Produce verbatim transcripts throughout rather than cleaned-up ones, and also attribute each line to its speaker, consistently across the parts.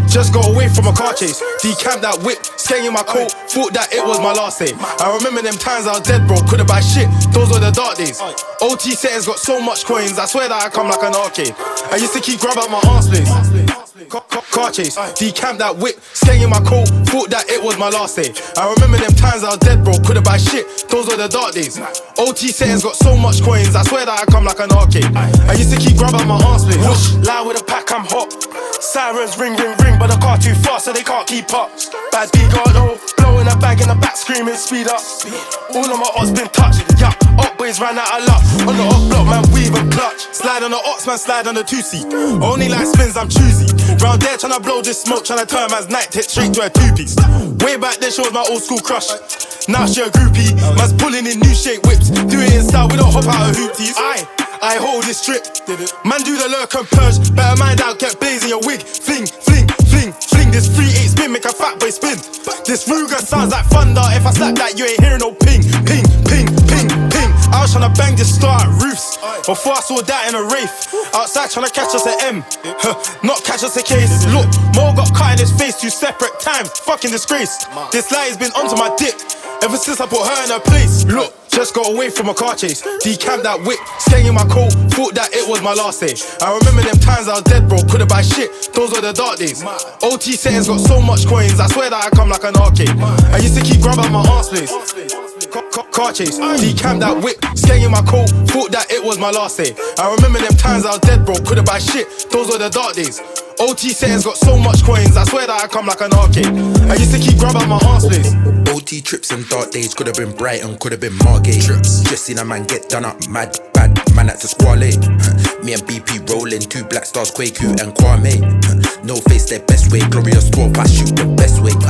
Speaker 1: just got away from a car chase. Decamped that whip, skeng in my coat, thought that it was my last day. I remember them times I was dead broke, couldn't buy shit, those were the dark days. O T settings got so much coins, I swear that I come like an arcade. I used to keep grub at my aunt's place. Car, car, car chase, decamped that whip, skeng in my coat, thought that it was my last day. I remember them times I was dead broke, couldn't buy shit, those were the dark days. O T settings got so much coins, I swear that I come like an arcade. I used to keep grub at my aunt's place. Whoosh, lie with a pack, I'm hot. Sirens ring, ring, ring, but the car too fast, so they can't keep up. Bad B got low, blowing a bag in the back, screaming speed up. All of my odds been touched, yeah. Up boys ran out of luck. On the up block, man, weave and clutch. Slide on the ox, man, slide on the two-seat. Only like spins, I'm choosy. Round there, tryna blow this smoke, tryna turn man's night hit straight to a two-piece. Way back then, she was my old school crush. Now she a groupie, man's pulling in new shape whips. Do it in style, we don't hop out of hoopties. Aye, I hold this strip. Man, do the lurk and purge. Better mind out, get blazing your wig. Fling, fling, fling, fling. This three eight spin, make a fat boy spin. This Ruger sounds like thunder. If I slap that, you ain't hearing no ping, ping, ping, ping, ping. I was tryna bang this star at roofs before I saw that in a Wraith. Outside tryna catch us at M, huh, not catch us a case. Look, Mo got cut in his face two separate times. Fucking disgrace. This lie has been onto my dick ever since I put her in her place. Look, just got away from a car chase. Decamped that whip, skeng in my coat, thought that it was my last day. I remember them times I was dead broke, couldn't buy shit, those were the dark days. O T settings got so much coins, I swear that I come like an arcade. I used to keep grub at my aunt's place. Car, car, car chase, decamped that whip, skeng in my coat, thought that it was my last day. I remember them times I was dead broke, couldn't buy shit, those were the dark days. O T settings got so much coins, I swear that I come like an arcade. I used to keep grub at my aunt's place.
Speaker 2: O T trips and dark days, could've been Brighton, could've been Margate. Trips. Just seen a man get done up, mad, bad, man had to squally. Me and B P rolling, two black stars, Kwaku and Kwame. No face their best way, glorious twelve, I shoot the best way.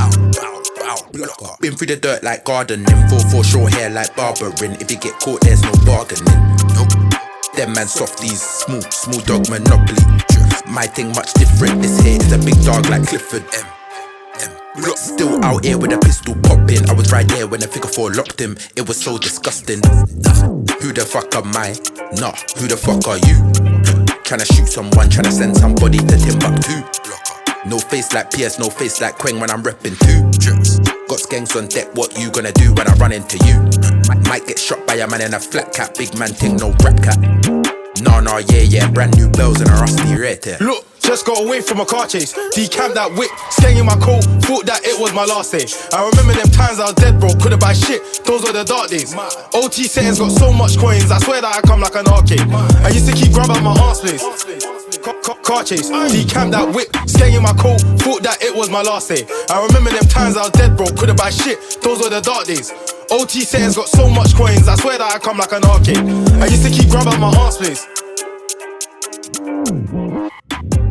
Speaker 2: Been through the dirt like gardening, four four short hair like barbering. If you get caught, there's no bargaining. Nope. Them man softies, small, small dog monopoly. My thing much different, this here is a big dog like Clifford. M, M. Look, still out here with a pistol popping. I was right there when the figure four locked him. It was so disgusting. Who the fuck am I? Nah, who the fuck are you? Tryna shoot someone, tryna send somebody to Timbuktu. No face like P S, no face like Quang when I'm reppin' too. Got skanks on deck, what you gonna do when I run into you? Might get shot by a man in a flat cap, big man thing, no rap cat. Nah, nah, yeah, yeah, brand new bells and a rusty red there.
Speaker 1: Look, just got away from a car chase. Decamped that whip, skeng in my coat, thought that it was my last day. I remember them times I was dead broke, couldn't buy shit, those were the dark days. O T settings got so much coins, I swear that I come like an arcade. I used to keep grub at my aunt's place. Car, car, car chase, decamped that whip, skeng in my coat, thought that it was my last day. I remember them times I was dead broke, couldn't buy shit, those were the dark days. O T settings got so much coins, I swear that I come like an arcade. I used to keep grub at my aunt's place.